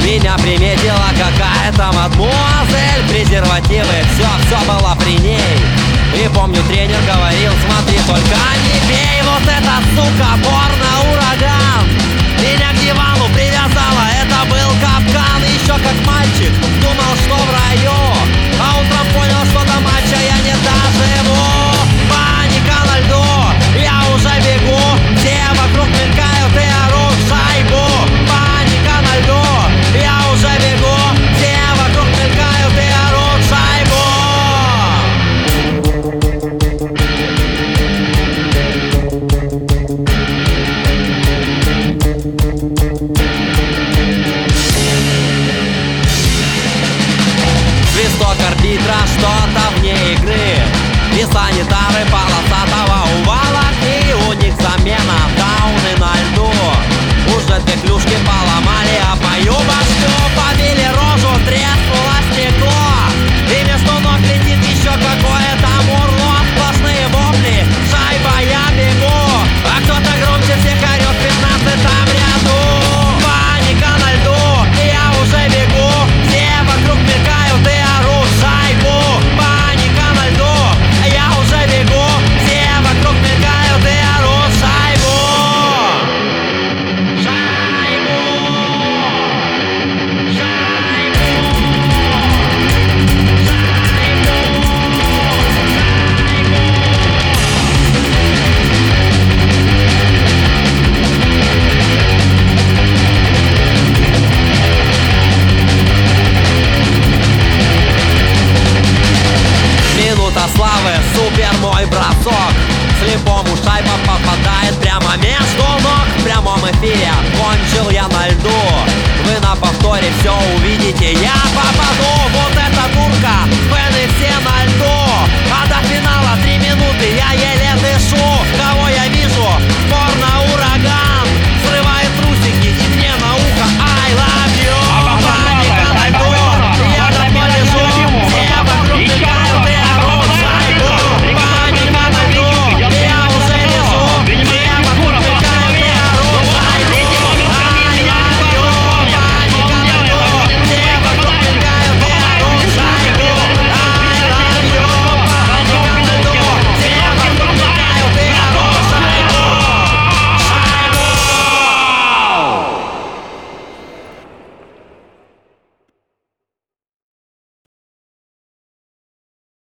Меня приметила какая-то мадмуазель. Презервативы, все было при ней. И помню, тренер говорил: смотри, только не бей. Вот эта сука, порно-ураган, меня к дивану привязала, это был капкан. Еще как мальчик думал, что в раю, а утром понял, что до матча я не доживу. Паника на льду, я уже бегу, все вокруг мелькают и орут шайбу. Паника на льду, я уже бегу, все вокруг мелькают и орут шайбу. Свисток арбитра, что-то вне игры, и санитары полосатого увала, и у них замена, дауны на льду. Уже две клюшки поломали, а мою башню побили, рожу треснуло стекло, и между ног летит еще какое-то мурло. Сплошные вопли, шайба, я бегу, а кто-то громче всех орет в 15-м ряду. Паника на льду, я уже бегу, все вокруг мелькают и орут шайбу. Паника на льду, я уже бегу, все вокруг мелькают и орут шайбу. Шайбу. Минута славы, супер мой бросок. Слепому шайба попадает прямо между ног. В прямом эфире кончил я на льду. Вы на повторе все увидите, я